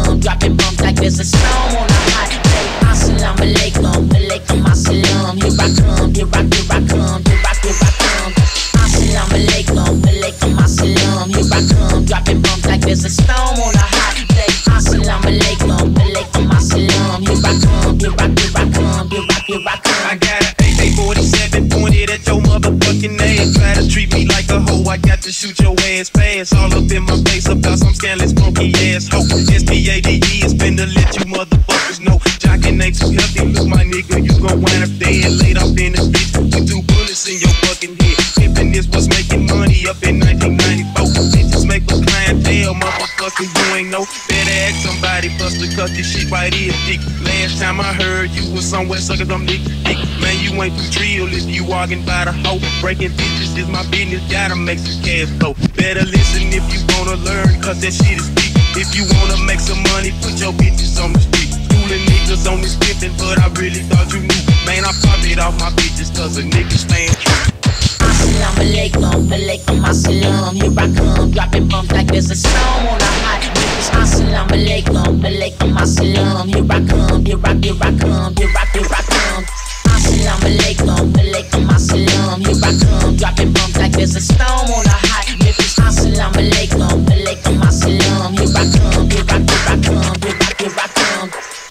come, dropping bombs like there's a storm on a hot day. Assalamu alaikum, alaikum assalam. Here I come, here I come, here I come, here I come. Assalamu alaikum, alaikum assalam. Here I come, dropping bombs like there's a storm on a hot day. Assalamu alaikum, alaikum assalam. Here I come, here I come, here I come, here I come. I got an AK-47 pointed at your motherfucking ass. Try to treat me like a hoe, I got to shoot your ass fast. All up in my face about some scandalous funky ass hoe. SPADE is finna let you motherfuckers know. Jockin' ain't too healthy, look my nigga, you gon' wind up dead. Laid off in the bitch with 2 bullets in your fucking head. Pimpin' this was making money up in 1994. Bitches make a clientele, motherfucker, you ain't know. Better ask somebody, buster, cause this shit right here dick. Last time I heard you was somewhere suckin' them dick. Man, you ain't too trill if you walking by the hoe. Breaking bitches is my business, gotta make some cash flow. Better listen if you wanna learn, cause that shit is deep. If you wanna make some money, put your bitches on the street. Schooling niggas on this pimpin', but I really thought you knew. Man, I popped it off my bitches, cause a nigga stand true. Assalamu alaikum, alaikum assalam. Here I come, dropping bombs like there's a storm on a hot day. Assalamu alaikum, alaikum assalam. Here I come, here I come, here I come, here I come. Assalamu alaikum, alaikum assalam. Here I come, dropping bombs like there's a storm on a